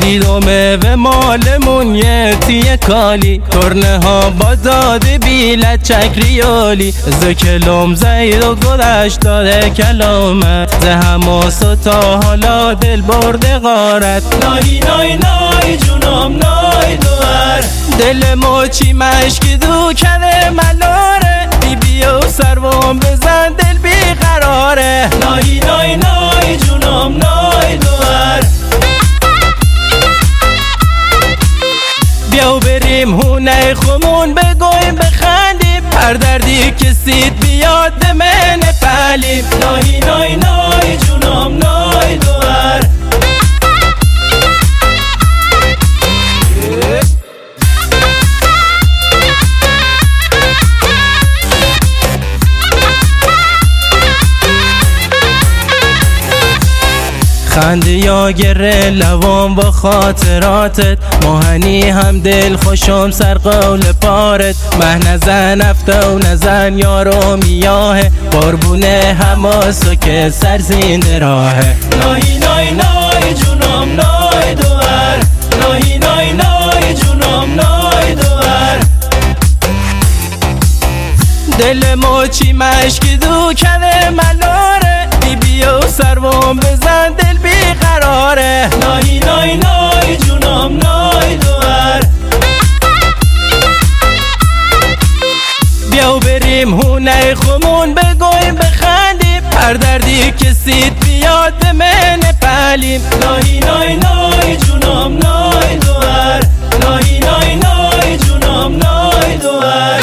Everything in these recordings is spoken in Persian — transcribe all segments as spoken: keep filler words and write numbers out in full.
سیدومه و مالمون یه تیه کالی ترنه ها با داده بیلت چکریالی زکلوم زید و گلش داده کلامت زه هماس و تا حالا دل برده غارت نای نای نای جونم نای دوار دل موچی مشکی دو کنه ملاره بی بیا و سروم بزن دل بیقراره نای نای نای جونم نای دوار بیا و بریم هونه خمون بگویم بخندیم هر دردی که سید بیاد دمن پلیم نای نای نای جونم نای دوار خنده یا گره لوام با خاطراتت ماهنی هم دل خوشم سر قول پارت مه نزن افته و نزن یارو میاهه قربونه هماسو که سرزین راهه نای نای نای جونم نای دوار نای نای نای جونم نای دوار دل موچی مشکی دو کنه ملاره بی بیا و سروم بزن دل بیقراره نای نای نای جونم نای دوار بیا و بریم هونه خمون بگویم بخندیم هر دردی که سید بیاد دمن پلیم نای نای نای جونم نای دوار نای نای نای جونم نای دوار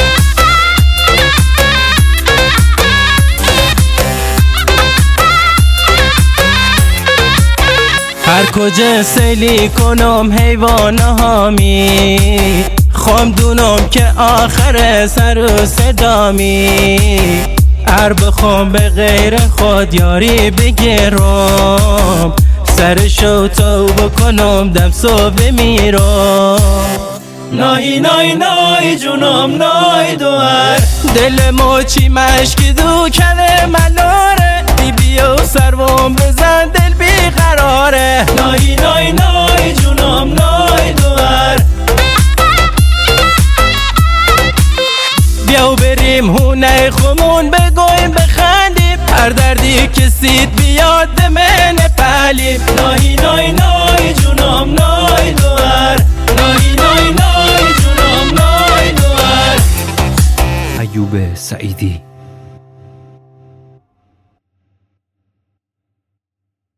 هر کجا سیلی کنم حیوان هامی خوام دونم که آخر سر و صدامی هر بخوام به غیر خود یاری بگیرم سرشو تو بکنم دم صبح میرم نای نای نای جونم نای دوار دل موچی مشکی دو کنه ملاره بی بیا و سروم بزن دل بیقراره نای نای نای جونم نای دوار بیا و بریم هونه خمون بگویم بخندیم هر دردی که سید بیاد دمن پلیم نای نای نای جونم نای دوار نای نای نای جونم نای دوار ایوب سعیدی.